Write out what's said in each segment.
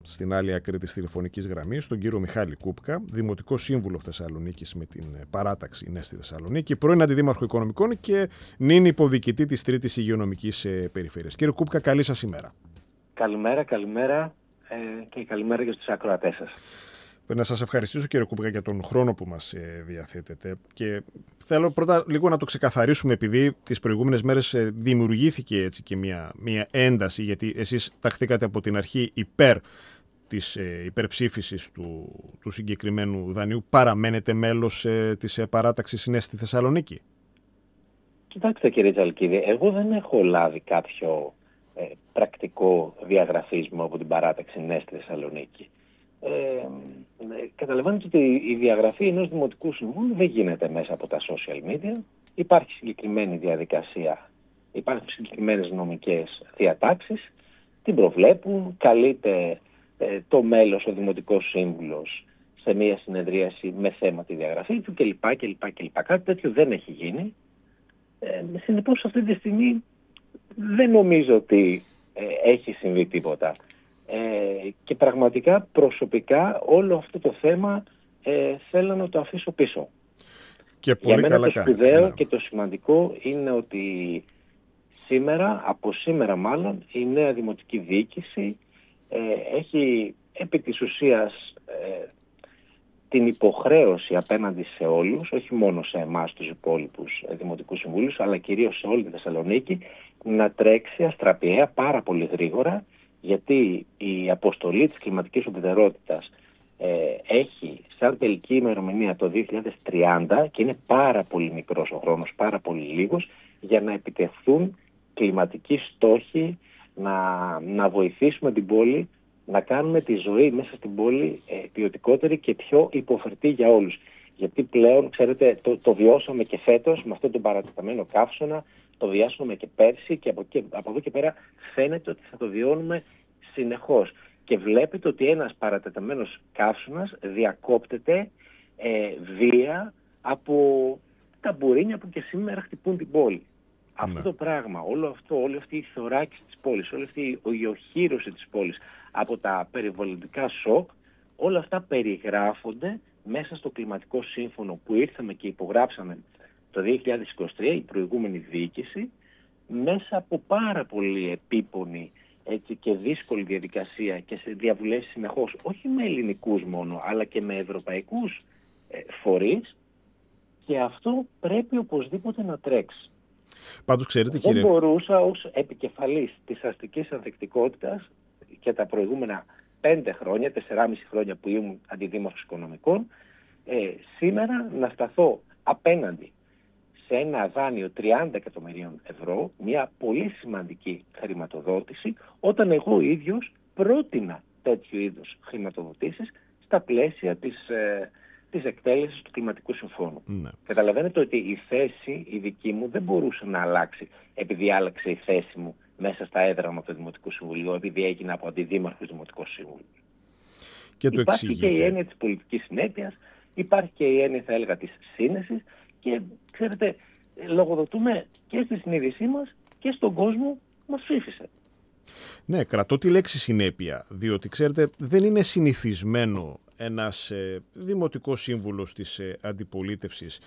στην άλλη άκρη της τηλεφωνικής γραμμής τον κύριο Μιχάλη Κούπκα, Δημοτικό Σύμβουλο Θεσσαλονίκης με την παράταξη Νέστη Θεσσαλονίκη, πρώην Αντιδήμαρχο Οικονομικών και νυν υποδιοικητή της Τρίτης Υγειονομικής Περιφέρειας. Κύριε Κούπκα, καλή σας ημέρα. Καλημέρα και καλημέρα και στους ακροατές σας. Να σας ευχαριστήσω, κύριε Κούπκα, για τον χρόνο που μας διαθέτετε. Και θέλω πρώτα λίγο να το ξεκαθαρίσουμε, επειδή τις προηγούμενες μέρες δημιουργήθηκε έτσι και μια ένταση, γιατί εσείς ταχθήκατε από την αρχή υπέρ της υπερψήφισης του συγκεκριμένου δανείου. Παραμένετε μέλος της παράταξης Νέστη Θεσσαλονίκη? Κοιτάξτε, κύριε Τζαλκίδη, εγώ δεν έχω λάβει κάποιο πρακτικό διαγραφίσμα από την παράταξη Νέστη Θεσσαλονίκη. Καταλαβαίνετε ότι η διαγραφή ενός Δημοτικού Συμβούλου δεν γίνεται μέσα από τα social media. Υπάρχει συγκεκριμένη διαδικασία, υπάρχουν συγκεκριμένες νομικές διατάξεις, την προβλέπουν, καλείται το μέλος, ο Δημοτικός Σύμβουλος, σε μια συνεδρίαση με θέμα τη διαγραφή του κλπ. Κάτι τέτοιο δεν έχει γίνει. Συνεπώς αυτή τη στιγμή δεν νομίζω ότι έχει συμβεί τίποτα. Και πραγματικά προσωπικά όλο αυτό το θέμα θέλω να το αφήσω πίσω. Και πολύ για μένα καλά το σπουδαίο και το σημαντικό είναι ότι από σήμερα μάλλον, η νέα δημοτική διοίκηση έχει επί της ουσίας την υποχρέωση απέναντι σε όλους, όχι μόνο σε εμάς τους υπόλοιπους δημοτικούς συμβούλους, αλλά κυρίως σε όλη τη Θεσσαλονίκη, να τρέξει αστραπιαία πάρα πολύ γρήγορα, γιατί η αποστολή της κλιματικής ουδετερότητας έχει σαν τελική ημερομηνία το 2030 και είναι πάρα πολύ μικρός ο χρόνος, πάρα πολύ λίγος, για να επιτευχθούν κλιματικοί στόχοι, να βοηθήσουμε την πόλη, να κάνουμε τη ζωή μέσα στην πόλη ποιοτικότερη και πιο υποφερτή για όλους. Γιατί πλέον, ξέρετε, το βιώσαμε και φέτος με αυτόν τον παρατεταμένο καύσωνα, το βιάσαμε και πέρσι και από εδώ και πέρα φαίνεται ότι θα το βιώνουμε συνεχώς. Και βλέπετε ότι ένας παρατεταμένος καύσωνας διακόπτεται βία από τα μπουρίνια που και σήμερα χτυπούν την πόλη. Αυτό το πράγμα, όλη αυτή η θωράκιση της πόλης, όλη αυτή η οχύρωση της πόλης από τα περιβαλλοντικά σοκ, όλα αυτά περιγράφονται μέσα στο κλιματικό σύμφωνο που ήρθαμε και υπογράψαμε το 2023, η προηγούμενη διοίκηση, μέσα από πάρα πολύ επίπονη και δύσκολη διαδικασία και σε διαβουλεύσεις συνεχώς, όχι με ελληνικούς μόνο, αλλά και με ευρωπαϊκούς φορείς, και αυτό πρέπει οπωσδήποτε να τρέξει. Πάντως, ξέρετε, δεν μπορούσα ως επικεφαλής της αστικής ανθεκτικότητας και τα προηγούμενα 5 χρόνια, 4,5 χρόνια που ήμουν αντιδήμαρχος οικονομικών, σήμερα να σταθώ απέναντι σε ένα δάνειο 30 εκατομμυρίων ευρώ, μια πολύ σημαντική χρηματοδότηση, όταν εγώ ίδιος πρότεινα τέτοιου είδους χρηματοδοτήσεις στα πλαίσια της εκτέλεσης του κλιματικού συμφώνου. Ναι. Καταλαβαίνετε ότι η θέση η δική μου δεν μπορούσε να αλλάξει επειδή άλλαξε η θέση μου μέσα στα έδρανα του Δημοτικού Συμβουλίου, επειδή έγινα από αντιδήμαρχος Δημοτικό Σύμβουλο. Υπάρχει και η έννοια της πολιτικής συνέπειας, υπάρχει και η έννοια, θα έλεγα, της σύνεσης, και ξέρετε, λογοδοτούμε και στη συνείδησή μας και στον κόσμο που μας ψήφισε. Ναι, κρατώ τη λέξη συνέπεια, διότι ξέρετε δεν είναι συνηθισμένο ένας δημοτικός σύμβουλος της αντιπολίτευσης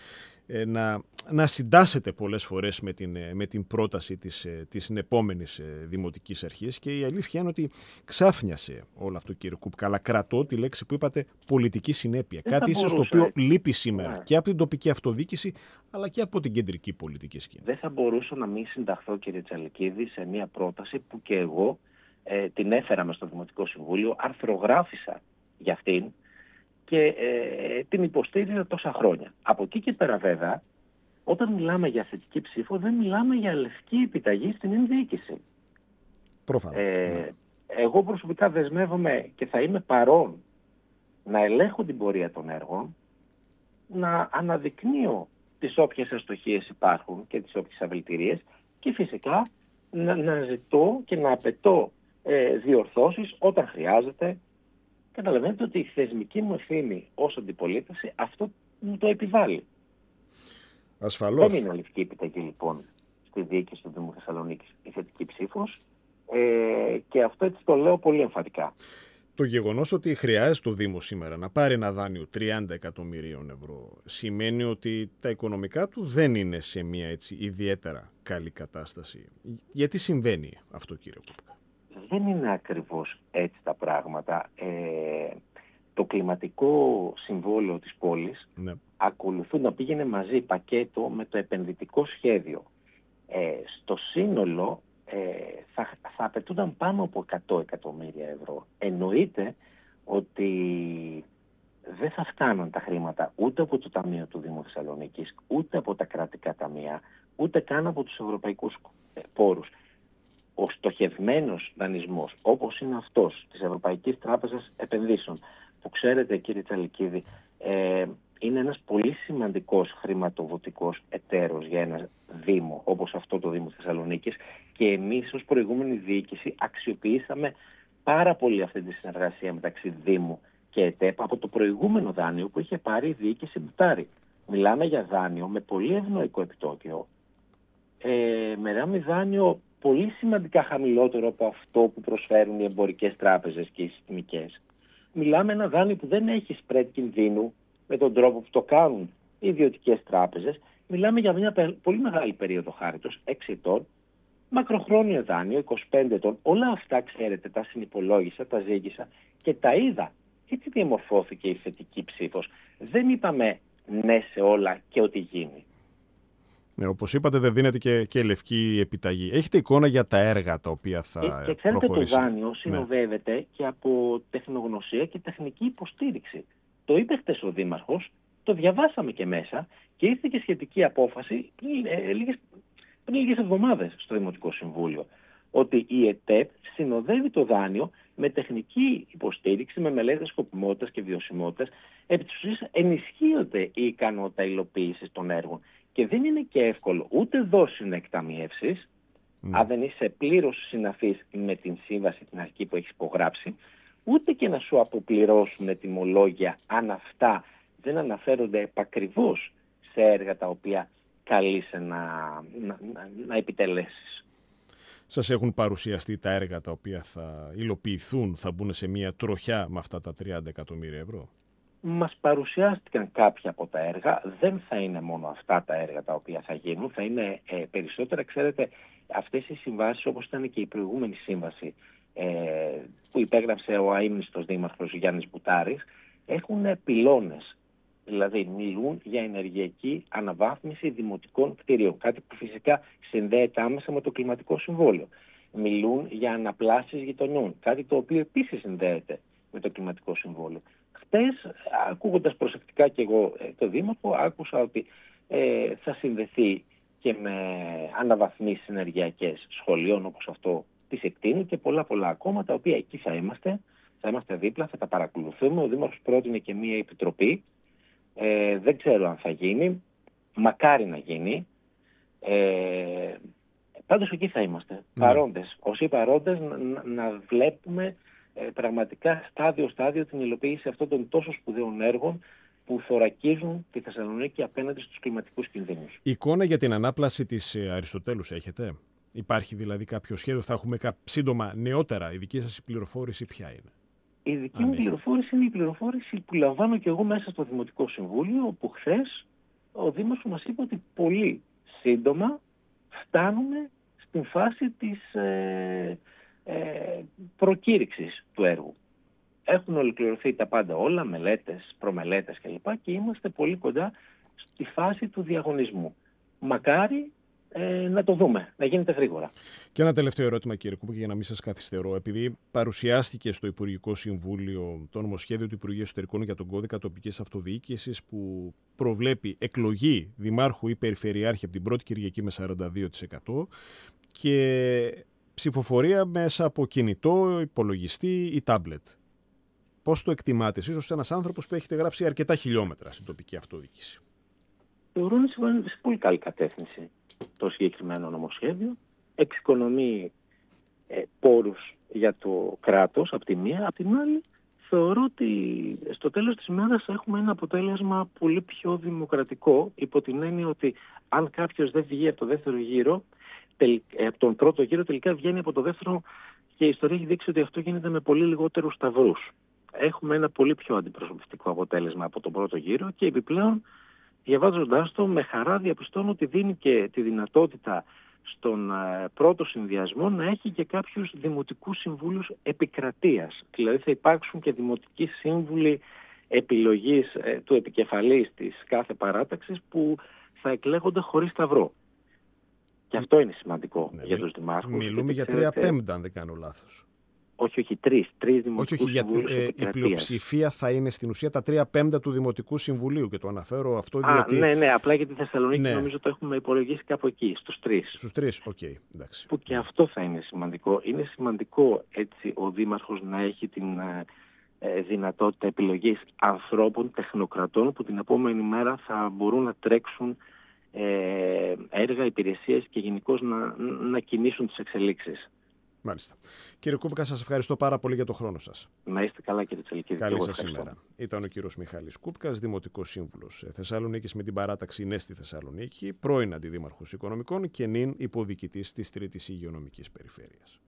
να συντάσσεται πολλές φορές με την πρόταση της επόμενης δημοτικής αρχής, και η αλήθεια είναι ότι ξάφνιασε όλο αυτό, κύριε Κούπκα, αλλά κρατώ τη λέξη που είπατε, πολιτική συνέπεια. Κάτι ίσως το οποίο λείπει σήμερα και από την τοπική αυτοδιοίκηση αλλά και από την κεντρική πολιτική σκηνή. Δεν θα μπορούσα να μην συνταχθώ, κύριε Τσαλικίδη, σε μια πρόταση που και εγώ την έφερα μες στο Δημοτικό Συμβούλιο, αρθρογράφησα για αυτήν και την υποστήριζα τόσα χρόνια. Από εκεί και πέρα, βέβαια, όταν μιλάμε για θετική ψήφο, δεν μιλάμε για λευκή επιταγή στην ενδιοίκηση. Προφανώς. Εγώ προσωπικά δεσμεύομαι και θα είμαι παρόν να ελέγχω την πορεία των έργων, να αναδεικνύω τις όποιες αστοχίες υπάρχουν και τις όποιες αβελτηρίες, και φυσικά να ζητώ και να απαιτώ διορθώσεις όταν χρειάζεται. Καταλαβαίνετε ότι η θεσμική μου ευθύνη ως αντιπολίτευση αυτό μου το επιβάλλει. Ασφαλώς. Δεν είναι λευκή επιταγή λοιπόν στη διοίκηση του Δήμου Θεσσαλονίκης η θετική ψήφος, και αυτό έτσι το λέω πολύ εμφατικά. Το γεγονός ότι χρειάζεται το Δήμο σήμερα να πάρει ένα δάνειο 30 εκατομμυρίων ευρώ σημαίνει ότι τα οικονομικά του δεν είναι σε μια έτσι ιδιαίτερα καλή κατάσταση. Γιατί συμβαίνει αυτό, κύριε Κούπκα? Δεν είναι ακριβώς έτσι τα πράγματα. Το κλιματικό συμβόλαιο της πόλης ακολουθούν να πήγαινε μαζί πακέτο με το επενδυτικό σχέδιο. Στο σύνολο θα απαιτούνταν πάνω από 100 εκατομμύρια ευρώ. Εννοείται ότι δεν θα φτάνουν τα χρήματα ούτε από το Ταμείο του Δήμου Θεσσαλονίκης, ούτε από τα κρατικά ταμεία, ούτε καν από τους ευρωπαϊκούς πόρους. Ο στοχευμένος δανεισμός, όπως είναι αυτός της Ευρωπαϊκής Τράπεζας Επενδύσεων, που ξέρετε, κύριε Τσαλικίδη, είναι ένας πολύ σημαντικός χρηματοδοτικός εταίρος για ένα Δήμο, όπως αυτό το Δήμο Θεσσαλονίκης, και εμείς ως προηγούμενη διοίκηση αξιοποιήσαμε πάρα πολύ αυτή τη συνεργασία μεταξύ Δήμου και ΕΤΕΠ από το προηγούμενο δάνειο που είχε πάρει η διοίκηση Μπουτάρη. Μιλάμε για δάνειο με πολύ ευνοϊκό επιτόκιο, με δάνειο πολύ σημαντικά χαμηλότερο από αυτό που προσφέρουν οι εμπορικές τράπεζες και οι συστημικές. Μιλάμε ένα δάνειο που δεν έχει spread κινδύνου με τον τρόπο που το κάνουν οι ιδιωτικές τράπεζες. Μιλάμε για μια πολύ μεγάλη περίοδο χάριτος, 6 ετών, μακροχρόνιο δάνειο, 25 ετών. Όλα αυτά, ξέρετε, τα συνυπολόγισα, τα ζήγησα και τα είδα. Έτσι διαμορφώθηκε η θετική ψήφος. Δεν είπαμε ναι σε όλα και ό,τι γίνει. Ναι, όπως είπατε, δεν δίνεται και λευκή επιταγή. Έχετε εικόνα για τα έργα τα οποία θα προχωρήσει? Και ξέρετε, το δάνειο συνοδεύεται και από τεχνογνωσία και τεχνική υποστήριξη. Το είπε χτες ο Δήμαρχος, το διαβάσαμε και μέσα και ήρθε και σχετική απόφαση πριν λίγες εβδομάδες στο Δημοτικό Συμβούλιο. Ότι η ΕΤΕΠ συνοδεύει το δάνειο με τεχνική υποστήριξη, με μελέτες σκοπιμότητας και βιωσιμότητας. Επί της ουσίας ενισχύεται η ικανότητα υλοποίησης των έργων. Και δεν είναι και εύκολο ούτε δώσουν εκταμιεύσεις, αν δεν είσαι πλήρως συναφής με την σύμβαση την αρχική που έχεις υπογράψει, ούτε και να σου αποπληρώσουν τιμολόγια αν αυτά δεν αναφέρονται επακριβώς σε έργα τα οποία καλείσαι να επιτελέσεις. Σας έχουν παρουσιαστεί τα έργα τα οποία θα υλοποιηθούν, θα μπουν σε μια τροχιά με αυτά τα 30 εκατομμύρια ευρώ? Μας παρουσιάστηκαν κάποια από τα έργα, δεν θα είναι μόνο αυτά τα έργα τα οποία θα γίνουν, θα είναι περισσότερα. Ξέρετε, αυτές οι συμβάσεις, όπως ήταν και η προηγούμενη σύμβαση που υπέγραψε ο αείμνηστος δήμαρχος Γιάννης Μπουτάρης, έχουν πυλώνες. Δηλαδή μιλούν για ενεργειακή αναβάθμιση δημοτικών κτηρίων, κάτι που φυσικά συνδέεται άμεσα με το κλιματικό συμβόλαιο. Μιλούν για αναπλάσεις γειτονιών, κάτι το οποίο επίσης συνδέεται με το κλιματικό συμβόλαιο. Χτες, ακούγοντας προσεκτικά και εγώ το Δήμαρχο, άκουσα ότι θα συνδεθεί και με αναβαθμίσεις ενεργειακές σχολείων όπως αυτό της Εκτείνου και πολλά ακόμα, τα οποία εκεί θα είμαστε δίπλα, θα τα παρακολουθούμε. Ο Δήμαρχος πρότεινε και μία επιτροπή. Δεν ξέρω αν θα γίνει, μακάρι να γίνει. Πάντως εκεί θα είμαστε, παρόντες. Όσοι παρόντες να βλέπουμε πραγματικά στάδιο την υλοποίηση αυτών των τόσο σπουδαίων έργων που θωρακίζουν τη Θεσσαλονίκη απέναντι στους κλιματικούς κινδύνους. Εικόνα για την ανάπλαση της Αριστοτέλους έχετε? Υπάρχει δηλαδή κάποιο σχέδιο? Θα έχουμε σύντομα νεότερα? Η δική σας πληροφόρηση ποια είναι? Η δική μου πληροφόρηση είναι η πληροφόρηση που λαμβάνω και εγώ μέσα στο Δημοτικό Συμβούλιο, όπου χθες ο Δήμαρχος μας είπε ότι πολύ σύντομα φτάνουμε στην φάση της προκήρυξης του έργου. Έχουν ολοκληρωθεί τα πάντα όλα, μελέτες, προμελέτες κλπ. Και είμαστε πολύ κοντά στη φάση του διαγωνισμού. Μακάρι να το δούμε, να γίνεται γρήγορα. Και ένα τελευταίο ερώτημα, κύριε Κούπκα, για να μην σας καθυστερώ. Επειδή παρουσιάστηκε στο Υπουργικό Συμβούλιο το νομοσχέδιο του Υπουργείου Εσωτερικών για τον κώδικα τοπικής αυτοδιοίκησης, που προβλέπει εκλογή δημάρχου ή περιφερειάρχη από την πρώτη Κυριακή με 42% και ψηφοφορία μέσα από κινητό, υπολογιστή ή τάμπλετ. Πώς το εκτιμάτε εσείς ως ένας άνθρωπος που έχετε γράψει αρκετά χιλιόμετρα στην τοπική αυτοδιοίκηση? Θεωρώ ότι σε πολύ καλή κατεύθυνση το συγκεκριμένο νομοσχέδιο. Εξοικονομεί πόρους για το κράτος από τη μία. Από την άλλη, θεωρώ ότι στο τέλος της ημέρας έχουμε ένα αποτέλεσμα πολύ πιο δημοκρατικό, υπό την έννοια ότι αν κάποιος δεν βγει από το δεύτερο γύρο, από τον πρώτο γύρο, τελικά βγαίνει από το δεύτερο και η ιστορία έχει δείξει ότι αυτό γίνεται με πολύ λιγότερους σταυρούς. Έχουμε ένα πολύ πιο αντιπροσωπευτικό αποτέλεσμα από τον πρώτο γύρο και επιπλέον, διαβάζοντάς το, με χαρά διαπιστώνω ότι δίνει και τη δυνατότητα στον πρώτο συνδυασμό να έχει και κάποιους δημοτικούς συμβούλους επικρατείας. Δηλαδή θα υπάρξουν και δημοτικοί σύμβουλοι επιλογής του επικεφαλής της κάθε παράταξης που θα εκλέγονται χωρίς σταυρό. Και αυτό είναι σημαντικό για τους δημάρχους. Μιλούμε για 3/5, αν δεν κάνω λάθος. Όχι, τρεις δημοτικούς συμβούλους η πλειοψηφία θα είναι στην ουσία τα 3/5 του Δημοτικού Συμβουλίου και το αναφέρω αυτό διότι... Ναι, απλά για τη Θεσσαλονίκη νομίζω το έχουμε υπολογίσει κάπου εκεί, στους 3. Στους 3, οκ, εντάξει. Που και αυτό θα είναι σημαντικό. Είναι σημαντικό έτσι ο Δήμαρχος να έχει την δυνατότητα επιλογής ανθρώπων, τεχνοκρατών που την επόμενη μέρα θα μπορούν να τρέξουν έργα, υπηρεσίες και γενικώς να κινήσουν τις εξελίξεις. Μάλιστα. Κύριε Κούπκα, σας ευχαριστώ πάρα πολύ για τον χρόνο σας. Να είστε καλά, κύριε Τσελικίδη. Καλή σας ημέρα. Ήταν ο κύριος Μιχάλης Κούπκας, Δημοτικός Σύμβουλος Θεσσαλονίκης με την παράταξη Ναι στη Θεσσαλονίκη, πρώην Αντιδήμαρχος Οικονομικών και νυν υποδιοικητής της Τρίτης Υγειονομικής Περιφέρειας.